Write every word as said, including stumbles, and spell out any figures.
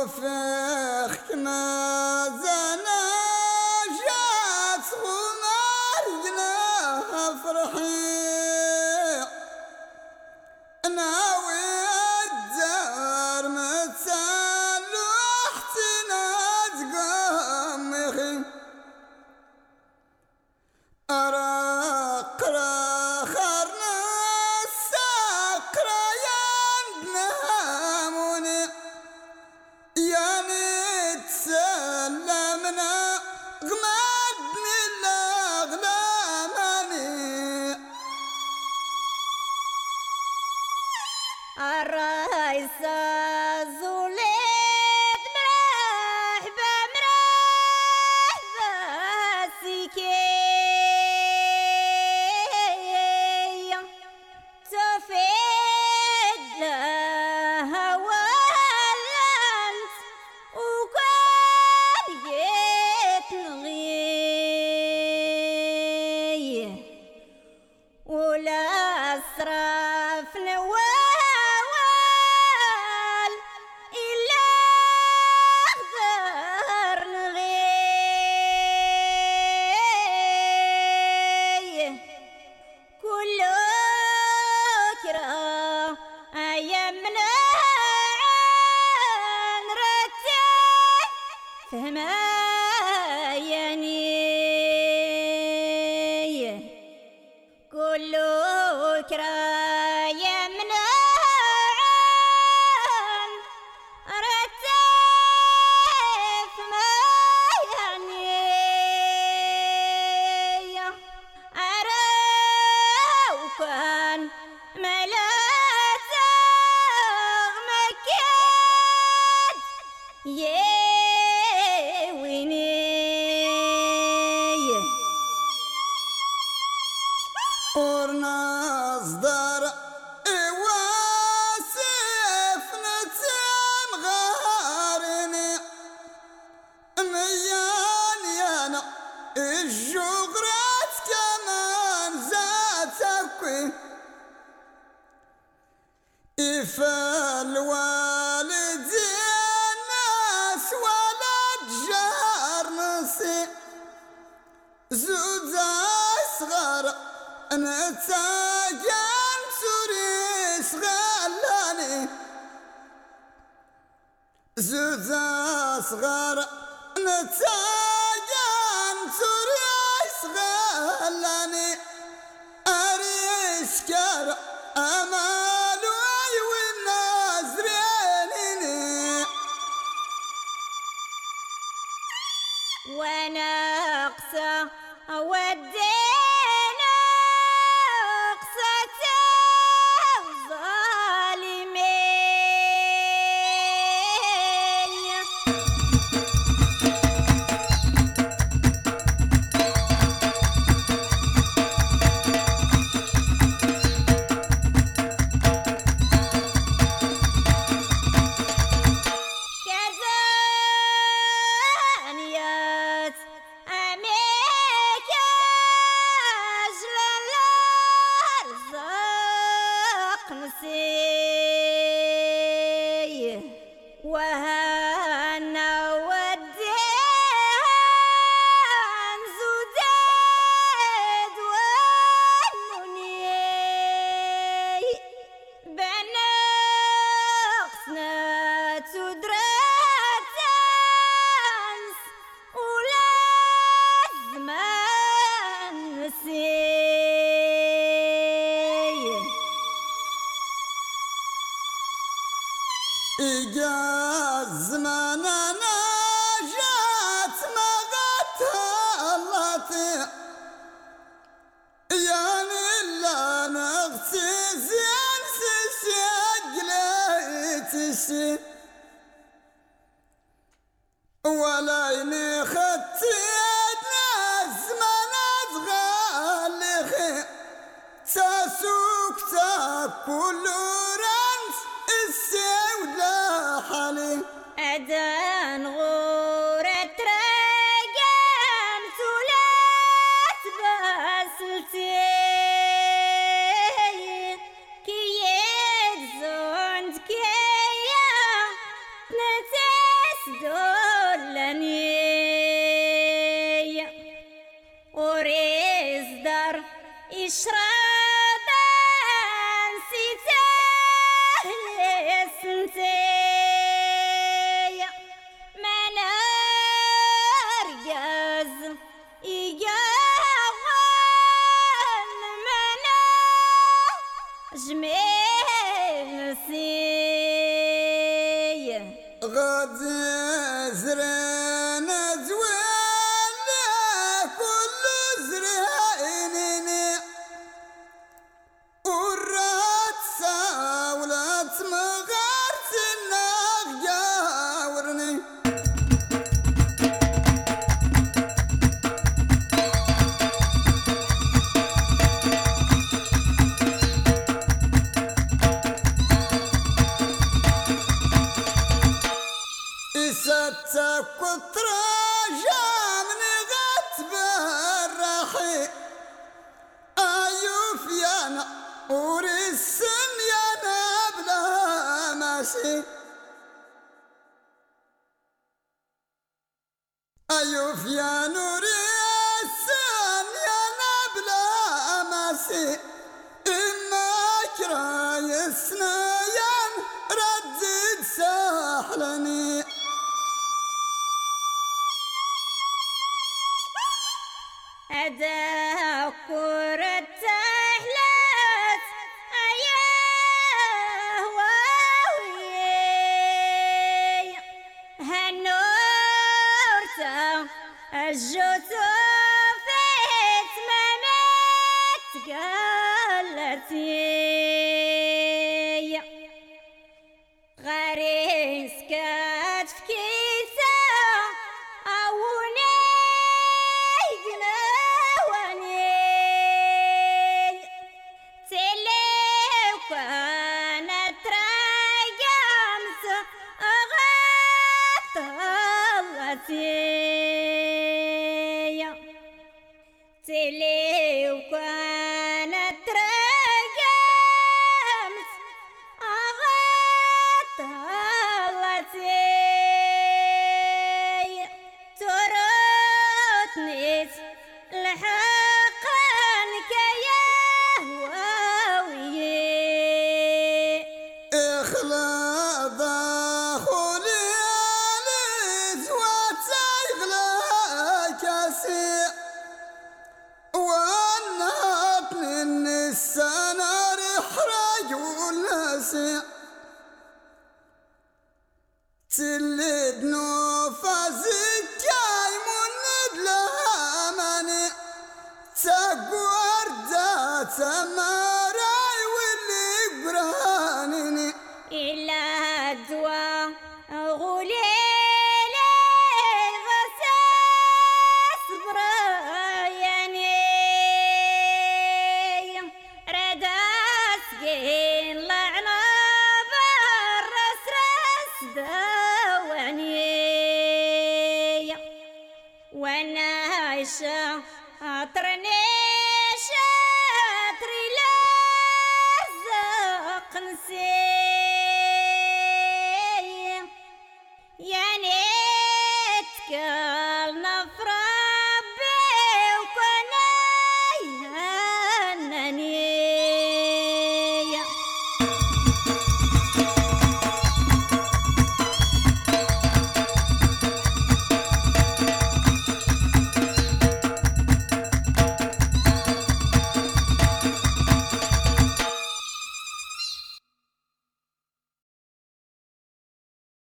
وفيخ ما زنا جات غمارنا فرحي ناوي الدار متسلوحتنا تقمخي أراق راخرنا الساقرا يندهموني يعني تسلمنا غمدني الأغلاماني الرئيس زوليد مرحبا مرحبا سكية تفيد لها ولنت وكان يتلغي ولا أسرف نوال إلا أقدر نغي كله كرا أيامنا نرتب فهما يعني كله كرا يمنع رتف ما يعني أرى وكان ملات مكاد يويني ورنا صدر واسف نتم غارني ميان يانا الجغرات كمان زاتكوي إفال والدي الناس ولد جار نصي زوزا صغار نتاجن سوريس غلاني زوزا صغار نتاجن سوريس غلاني أريشكر أمال والنازريني وانا اقسى ودينا اقسى الظالمين كزانيات أميك أجل الأرزاق نسيه وهنا وديان زوداد ونوني بنقصنا تدرات تنس ولازم نسيه إجاز زماننا جات ما غتهلطي يعني لا نغسي زين سجليتشي ولا يني خطينا زمان تغلخي تاسوك تاكل رنس السودة حالي أدان غورة رقم ثلاث باسلتي كي يتزوند كي نتي دولني وريز دار إشراط نسيته لسنتي ما نرجز إيقاون منا جميل نسي غادي زرين زوين كل زرينيني ورات ساولات مغارت الناغ جاورني إساتك وطراجة من غات بالراحي أيوف يانا ورسن يانا بلا ماشي أيوف يا نور السن يانا بلا ماشي إما كراي السنايان ردد ساحلني أدا كرة أحلات أياه واوي هنورتا الجوتو فيت ممات قالتي غريس كتفكيتا أوني تلي وكانت رقمت أغطلتي ترطنيت لحقنك يا هواوي إخلاض خولي لزوات إغلا كاسي ونهبني النسان رحرج والناسي تلد نفازك جاي مند لاماني تقور ذات مراي واللي قرانيني إلا الدواء غولي وانا شاطرني شاطري لازق نسي يا